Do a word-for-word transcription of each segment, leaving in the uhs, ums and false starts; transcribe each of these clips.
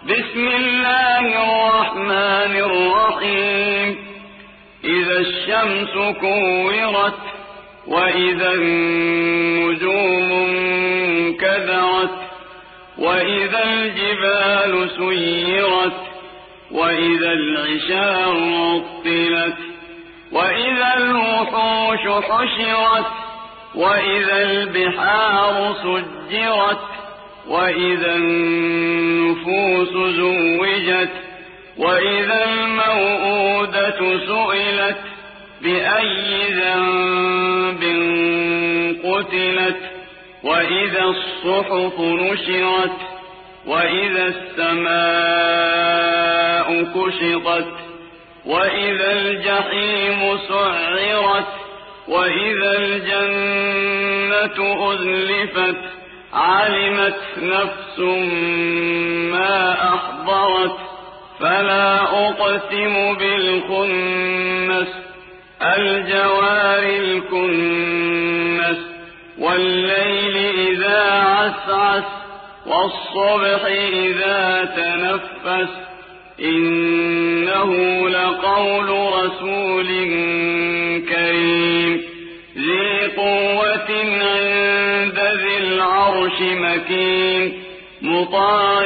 بسم الله الرحمن الرحيم إذا الشمس كورت وإذا النجوم انكدرت وإذا الجبال سيرت وإذا العشار عطلت وإذا الوحوش حشرت وإذا البحار سجرت وإذا النفوس زوجت وإذا الموءودة سئلت بأي ذنب قتلت وإذا الصحف نشرت وإذا السماء كشطت وإذا الجحيم سعرت وإذا الجنة أزلفت علمت نفس ما أحضرت فلا أقسم بالخنس الجوار الكنس والليل إذا عسعس والصبح إذا تنفس إنه لقول رسول كريم ذي قوة عند ذي العرش مكين مطاع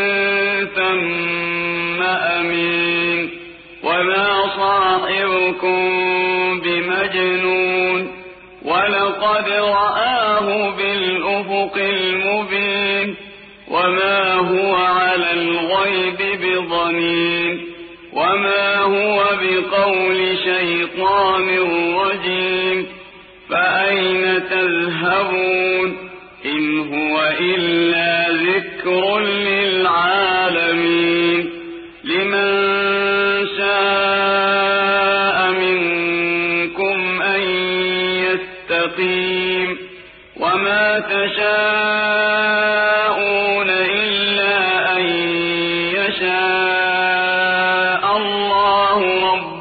ثم أمين وما صاحبكم بمجنون ولقد رآه بالأفق المبين وما هو على الغيب بضنين وما هو بقول شيطان رجيم فأين تذهبون إن هو إلا ذكر للعالمين لمن شاء منكم أن يستقيم وما تشاءون إلا أن يشاء الله رب